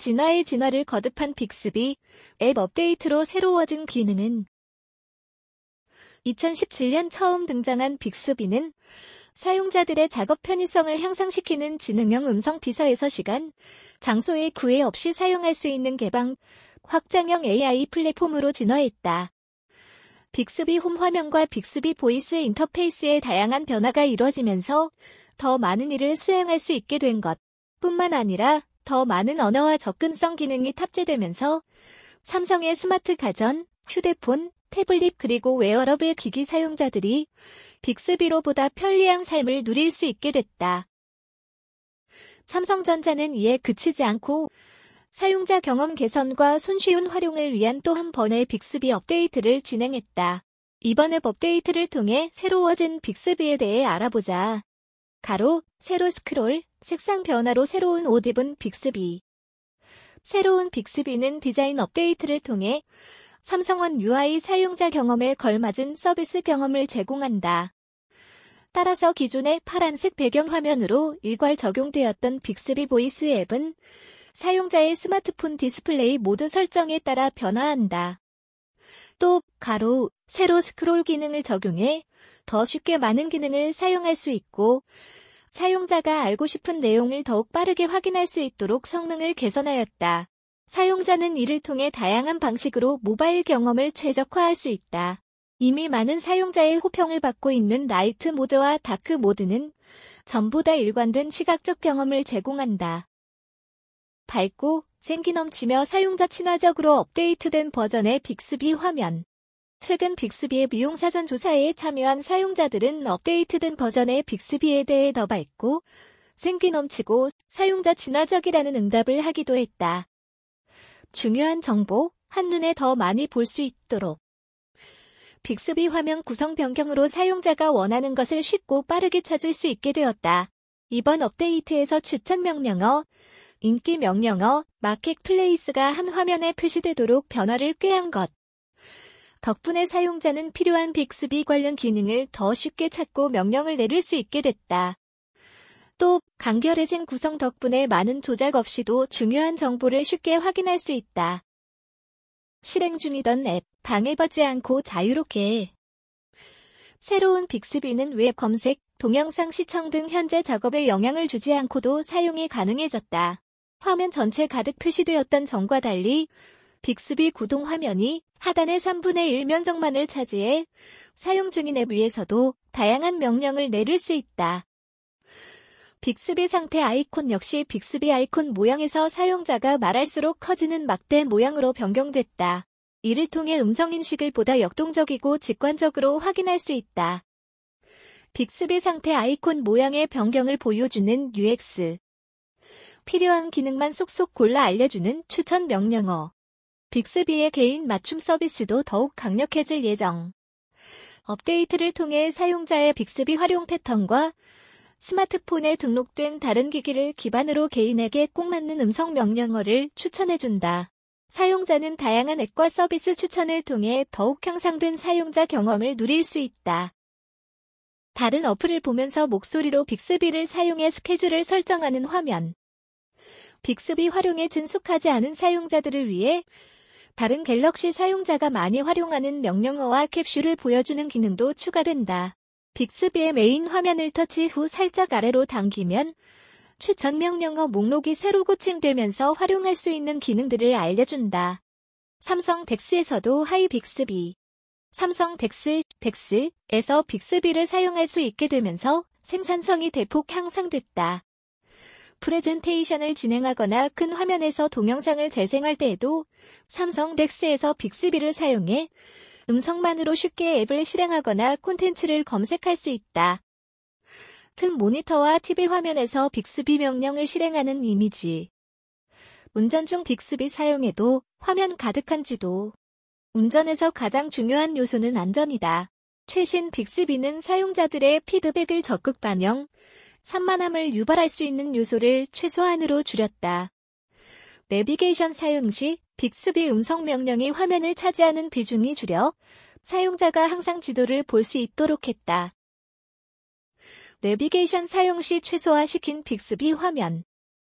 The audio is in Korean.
진화의 진화를 거듭한 빅스비 앱 업데이트로 새로워진 기능은 2017년 처음 등장한 빅스비는 사용자들의 작업 편의성을 향상시키는 지능형 음성 비서에서 시간, 장소의 구애 없이 사용할 수 있는 개방, 확장형 AI 플랫폼으로 진화했다. 빅스비 홈 화면과 빅스비 보이스 인터페이스의 다양한 변화가 이루어지면서 더 많은 일을 수행할 수 있게 된 것 뿐만 아니라 더 많은 언어와 접근성 기능이 탑재되면서 삼성의 스마트 가전, 휴대폰, 태블릿 그리고 웨어러블 기기 사용자들이 빅스비로 보다 편리한 삶을 누릴 수 있게 됐다. 삼성전자는 이에 그치지 않고 사용자 경험 개선과 손쉬운 활용을 위한 또 한 번의 빅스비 업데이트를 진행했다. 이번 앱 업데이트를 통해 새로워진 빅스비에 대해 알아보자. 세로 스크롤, 색상 변화로 새로운 옷 입은 빅스비. 새로운 빅스비는 디자인 업데이트를 통해 삼성원 UI 사용자 경험에 걸맞은 서비스 경험을 제공한다. 따라서 기존의 파란색 배경화면으로 일괄 적용되었던 빅스비 보이스 앱은 사용자의 스마트폰 디스플레이 모드 설정에 따라 변화한다. 또 세로 스크롤 기능을 적용해 더 쉽게 많은 기능을 사용할 수 있고 사용자가 알고 싶은 내용을 더욱 빠르게 확인할 수 있도록 성능을 개선하였다. 사용자는 이를 통해 다양한 방식으로 모바일 경험을 최적화할 수 있다. 이미 많은 사용자의 호평을 받고 있는 라이트 모드와 다크 모드는 전부 다 일관된 시각적 경험을 제공한다. 밝고 생기 넘치며 사용자 친화적으로 업데이트된 버전의 빅스비 화면. 최근 빅스비의 미용 사전 조사에 참여한 사용자들은 업데이트된 버전의 빅스비에 대해 더 밝고 생기 넘치고 사용자 친화적이라는 응답을 하기도 했다. 중요한 정보, 한눈에 더 많이 볼 수 있도록. 빅스비 화면 구성 변경으로 사용자가 원하는 것을 쉽고 빠르게 찾을 수 있게 되었다. 이번 업데이트에서 추천 명령어, 인기 명령어, 마켓플레이스가 한 화면에 표시되도록 변화를 꾀한 것. 덕분에 사용자는 필요한 빅스비 관련 기능을 더 쉽게 찾고 명령을 내릴 수 있게 됐다. 또 간결해진 구성 덕분에 많은 조작 없이도 중요한 정보를 쉽게 확인할 수 있다. 실행 중이던 앱, 방해받지 않고 자유롭게. 새로운 빅스비는 웹 검색, 동영상 시청 등 현재 작업에 영향을 주지 않고도 사용이 가능해졌다. 화면 전체 가득 표시되었던 전과 달리 빅스비 구동 화면이 하단의 3분의 1 면적만을 차지해 사용 중인 앱 위에서도 다양한 명령을 내릴 수 있다. 빅스비 상태 아이콘 역시 빅스비 아이콘 모양에서 사용자가 말할수록 커지는 막대 모양으로 변경됐다. 이를 통해 음성 인식을 보다 역동적이고 직관적으로 확인할 수 있다. 빅스비 상태 아이콘 모양의 변경을 보여주는 UX. 필요한 기능만 쏙쏙 골라 알려주는 추천 명령어. 빅스비의 개인 맞춤 서비스도 더욱 강력해질 예정. 업데이트를 통해 사용자의 빅스비 활용 패턴과 스마트폰에 등록된 다른 기기를 기반으로 개인에게 꼭 맞는 음성 명령어를 추천해준다. 사용자는 다양한 앱과 서비스 추천을 통해 더욱 향상된 사용자 경험을 누릴 수 있다. 다른 어플을 보면서 목소리로 빅스비를 사용해 스케줄을 설정하는 화면. 빅스비 활용에 친숙하지 않은 사용자들을 위해 다른 갤럭시 사용자가 많이 활용하는 명령어와 캡슐을 보여주는 기능도 추가된다. 빅스비의 메인 화면을 터치 후 살짝 아래로 당기면 추천 명령어 목록이 새로 고침되면서 활용할 수 있는 기능들을 알려준다. 삼성 덱스에서도 하이 빅스비. 삼성 덱스에서 빅스비를 사용할 수 있게 되면서 생산성이 대폭 향상됐다. 프레젠테이션을 진행하거나 큰 화면에서 동영상을 재생할 때에도 삼성 덱스에서 빅스비를 사용해 음성만으로 쉽게 앱을 실행하거나 콘텐츠를 검색할 수 있다. 큰 모니터와 TV 화면에서 빅스비 명령을 실행하는 이미지. 운전 중 빅스비 사용에도 화면 가득한 지도. 운전에서 가장 중요한 요소는 안전이다. 최신 빅스비는 사용자들의 피드백을 적극 반영, 산만함을 유발할 수 있는 요소를 최소한으로 줄였다. 내비게이션 사용 시 빅스비 음성 명령이 화면을 차지하는 비중이 줄여 사용자가 항상 지도를 볼 수 있도록 했다. 내비게이션 사용 시 최소화시킨 빅스비 화면.